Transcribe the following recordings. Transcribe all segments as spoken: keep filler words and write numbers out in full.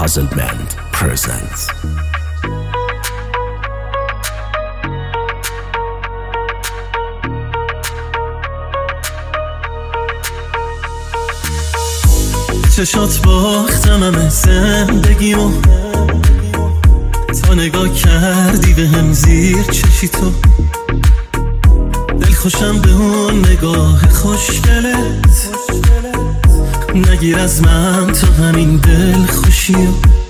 Puzzle Band presents چشات باختم همه زندگیمو، تا نگاه کردی به هم زیر چشی تو. دل خوشم به اون نگاه خوشگلت، نگیر از من تو همین دل خوشیو.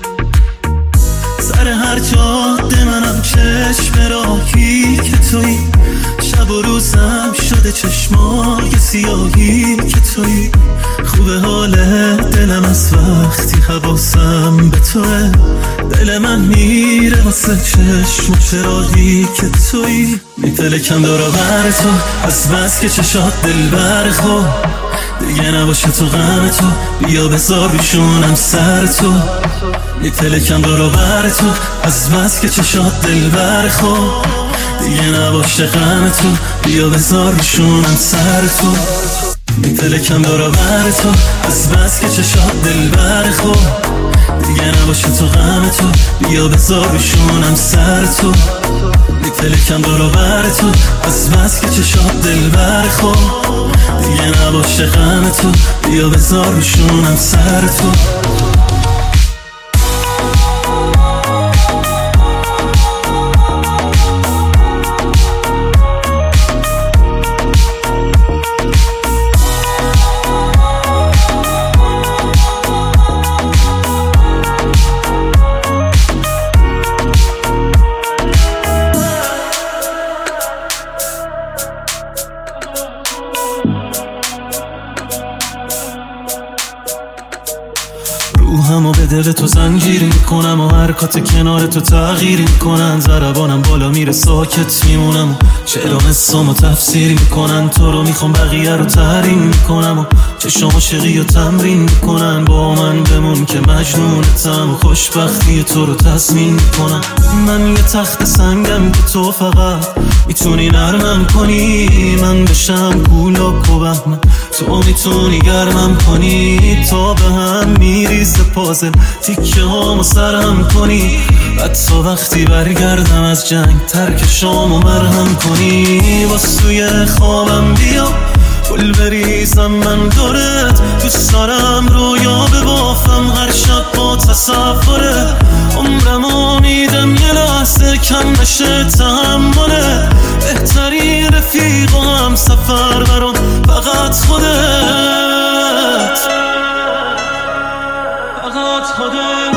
سر هر جاده منم چشم راهی که تویی، شب و روزم شده چشمای سیاهی که تویی. خوبه حال دلم از وقتی حواسم به توه، دل من میره واسه چشم و چراغی که تویی. میپلکم دور و بر تو از بس که چشات دل برخو، دیگه نباشه تو غم تو، بیا بذار روشونم سر تو. میپلکم دور و بر تو از بس که چشات دل برخو، دیگه نباشه غم تو، بیا بذار روشونم سر تو. میپلکم دور و بر تو از بس که چشات دل برخو، دیگه نباشه تو غم تو، بیا بذار روشونم سر تو. میپلکم دور و بر تو از بس که چشات دل برخو، دیگه نباشه غم تو، بیا بذار روشونم سر تو. روحمو به دل تو زنجیر میکنم و حرکات کنار تو تغییر میکنن. ضربانم بالا میره ساکت میمونم و چرا حسامو تفسیر میکنن. تو رو میخوام بقیه رو تحریم میکنم و چشام عاشقی رو تمرین میکنن. با من بمون که مجنونتم و خوشبختی تو رو تضمین میکنم. من یه تخت سنگم که تو فقط میتونی نرمم کنی، من بشم کولاک و بهمن تو میتونی گرمم کنی. تا به هم میریزه پازل تیکه هامو سرم کنی، حتی وقتی برگردم از جنگ ترک شامو مرهم کنی. واسوی خوابم بیا گل بریزم من دورت، دوست دارم رویا ببافم هر شب با تصوره. عمرمو میدم یه لحظه کم نشه تحمله، بهترین رفیق و هم سفر برام فقط خودت، فقط خودت،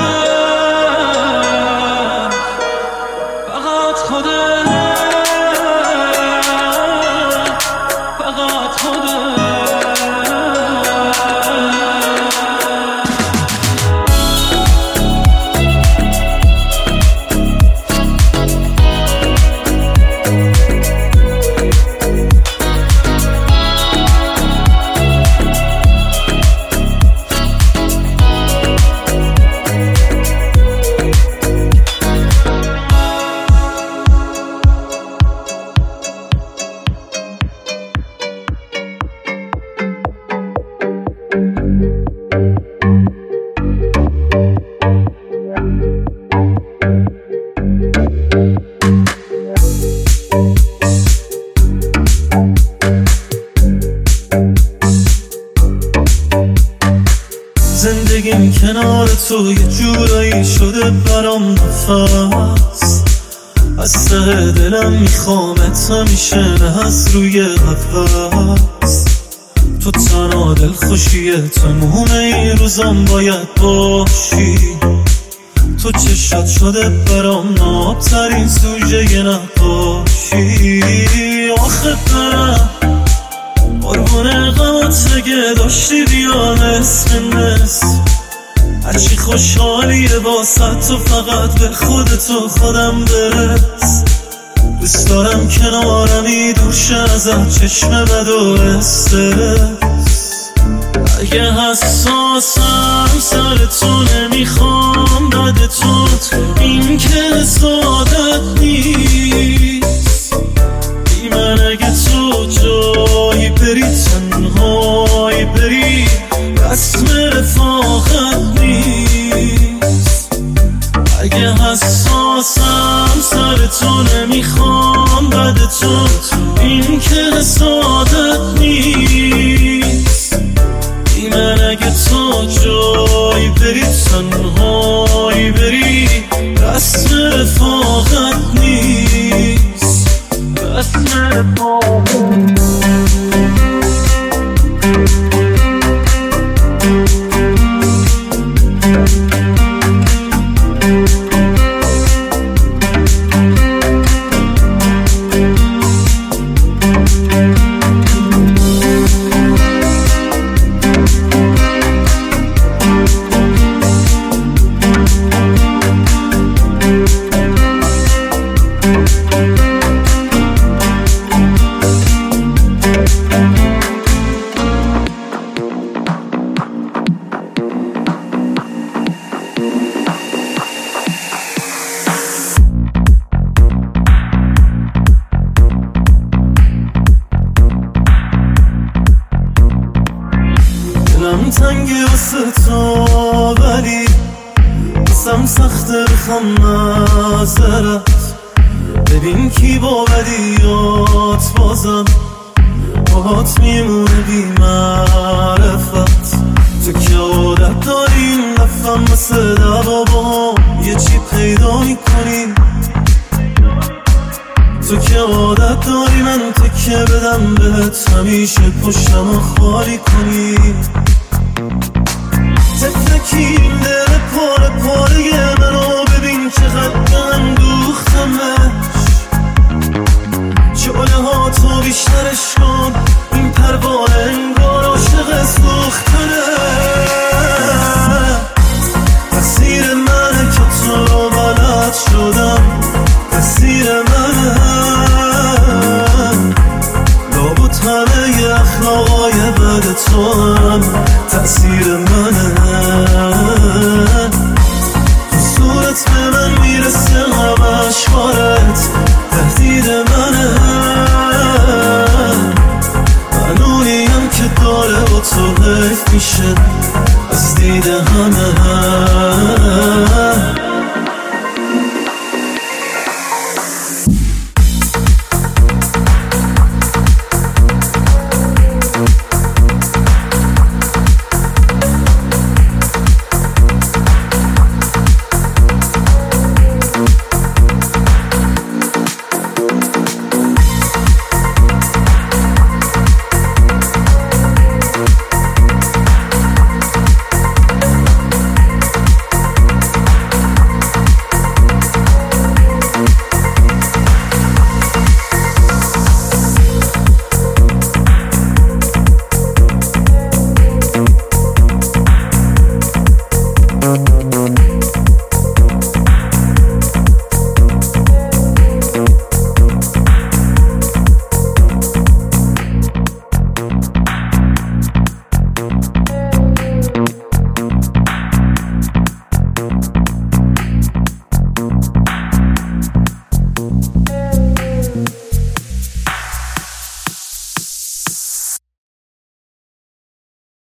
فقط خودت، فقط خودت. زندگیم کنار تو یه جورایی شده برام نفس، از ته دلم میخوامت همیشه نه از روی قفس. تو تنها دل خوشیه تموم این روزم باید باشی. تو چشات شده برام نابترین سوژه نقاشی. آخه برم قربون غمات اگه داشتی بیا نصف نصف، هرچی خوشحالیه واسه تو فقط به خودتو خودم برس. دوست دارم کنارمی دوشه ازت چشم بد و استرس. اگه حساسم سر تو نمیخوام بد تو، این که سعادت نیست. بی من اگه تو جایی بری تنهایی بری، رسم رفاقت نیست. تو این که حسادت نیست. ای من اگه تو جایی بری تنهایی بری رسم رفاقت نیست، رسم رفاقت. دلم تنگه واسه تو ولی بسم سخته بخوام معذرت. ببین کی با بدیات بازم باهات میمونه بی معرفت. تو که عادت داریم لفم مثل دوا با یه چی پیدا میکنیم. تو که عادت داری من تکه بدم بهت همیشه پشتم خالی کنی. تفکیم دل پاره پاره منو ببین چقدر دلم دوختمش. جاله ها تو بیشترش کن این پروانه انگار عاشق سوختنه. تقصیر منه که تو رو بلد شدم، تقصیر منه. لابد همه ی اخلاقای بد تو هم تقصیر منه. تو صورت به من میرسه همش کارت تهدید منه. من اونیم که داره با تو حیف میشه از دید همه.